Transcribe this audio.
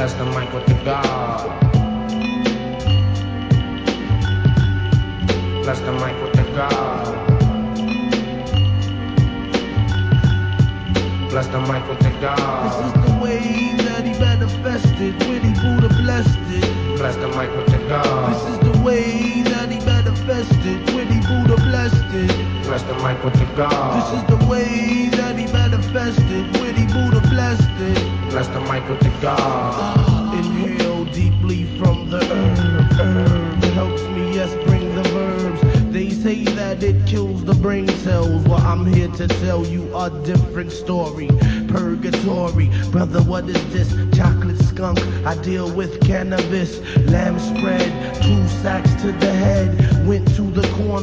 Bless the mic with the God. Bless the mic with the God. Bless the mic with the God. This is the way that he manifested when he Buddha blessed it. Bless the mic with the God. This is the way that he manifested when he Buddha blessed it. Bless the mic with the God. This is the way that he manifested when he Buddha blessed it. Bless the mic with the God. Inhale deeply from the herb. Helps me, yes, bring the verbs. They say that it kills the brain cells. Well, I'm here to tell you a different story. Purgatory, brother, what is this? Chocolate skunk, I deal with cannabis. Lamb spread, 2 sacks to the head. Went to the corner.